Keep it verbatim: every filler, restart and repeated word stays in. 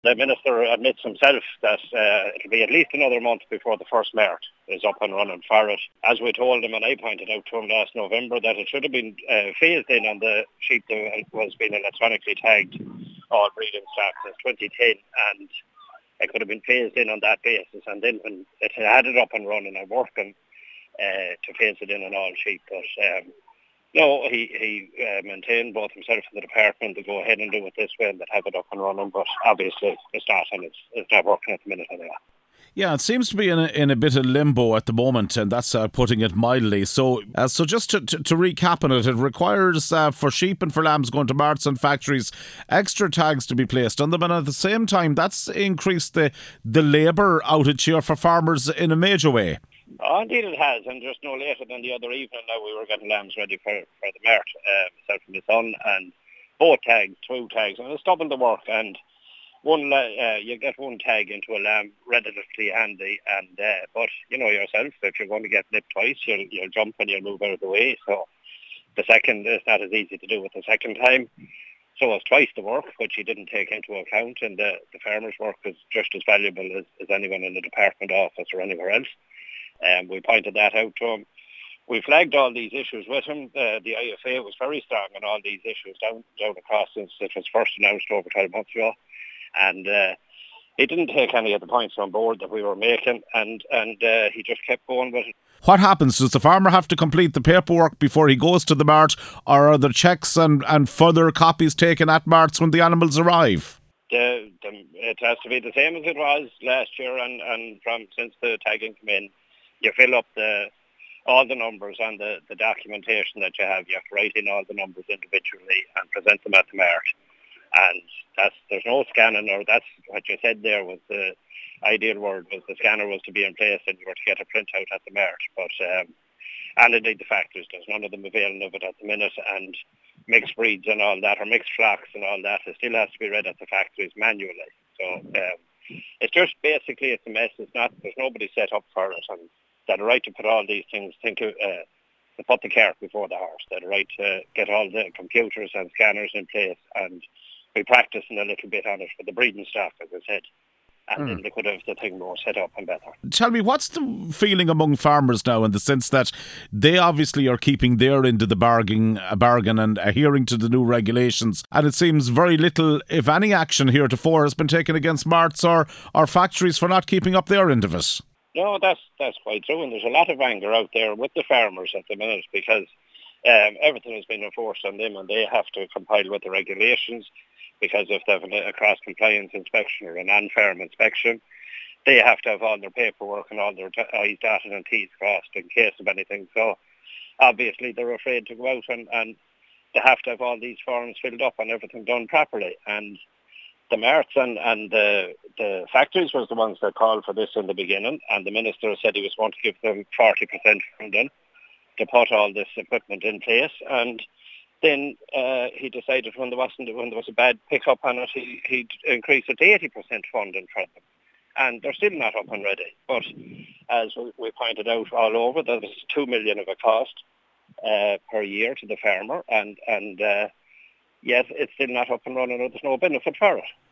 The Minister admits himself that uh, it'll be at least another month before the first mart is up and running for it. As we told him, and I pointed out to him last November, that it should have been uh, phased in on the sheep that was being electronically tagged all breeding stock since twenty ten, and it could have been phased in on that basis, and then when it had it up and running and working, uh, to phase it in on all sheep. But um, no, he, he uh, maintained, both himself and the department, to go ahead and do it this way and that have it up and running, but obviously it's not, and it's, it's not working at the minute anyway. Yeah, it seems to be in a, in a bit of limbo at the moment, and that's uh, putting it mildly. So uh, so just to, to, to recap on it, it requires uh, for sheep and for lambs going to marts and factories extra tags to be placed on them, and at the same time that's increased the, the labour outage here for farmers in a major way. Oh, indeed it has, and just no later than the other evening now we were getting lambs ready for, for the mart, uh, myself and my son, and both tags, two tags, and it's double the work, and one uh, you get one tag into a lamb relatively handy, and uh, but you know yourself, if you're going to get nipped twice, you'll, you'll jump and you'll move out of the way, so the second is not as easy to do with the second time. So it's twice the work, which he didn't take into account, and the, the farmer's work is just as valuable as, as anyone in the department office or anywhere else. Um, we pointed that out to him. We flagged all these issues with him. Uh, the I F A was very strong on all these issues down, down across since it was first announced over twelve months ago. And uh, he didn't take any of the points on board that we were making, and, and uh, he just kept going with it. What happens? Does the farmer have to complete the paperwork before he goes to the mart, or are there checks and, and further copies taken at marts when the animals arrive? The, the, it has to be the same as it was last year, and, and from since the tagging came in. You fill up the all the numbers on the, the documentation that you have. You have to write in all the numbers individually and present them at the mart. And that's there's no scanning, or that's what you said there was the ideal word, was the scanner was to be in place and you were to get a printout at the mart. But um, and indeed the factories, there's none of them availing of it at the minute, and mixed breeds and all that, or mixed flocks and all that, it still has to be read at the factories manually. So um, it's just basically it's a mess. It's not there's nobody set up for it, and that are right to put all these things, think of, uh, to put the cart before the horse, that are right to get all the computers and scanners in place, and be practicing a little bit on it for the breeding stock, as I said, and mm. then they could have the thing more set up and better. Tell me, what's the feeling among farmers now, in the sense that they obviously are keeping their end of the bargain, a bargain and adhering to the new regulations, and it seems very little, if any, action heretofore has been taken against marts or, or factories for not keeping up their end of it? No, that's that's quite true, and there's a lot of anger out there with the farmers at the minute, because um, everything has been enforced on them, and they have to comply with the regulations, because if they have a cross-compliance inspection or a non-farm inspection, they have to have all their paperwork and all their I's dotted and T's crossed in case of anything. So obviously they're afraid to go out, and, and they have to have all these forms filled up and everything done properly. And the marts and, and the, the factories was the ones that called for this in the beginning, and the Minister said he was going to give them forty percent funding to put all this equipment in place. And then uh, he decided when there wasn't when there was a bad pickup on it, he, he'd increase it to eighty percent funding for them. And they're still not up and ready. But as we pointed out all over, there's two million of a cost uh, per year to the farmer, and, and uh, yet it's still not up and running, or there's no benefit for it.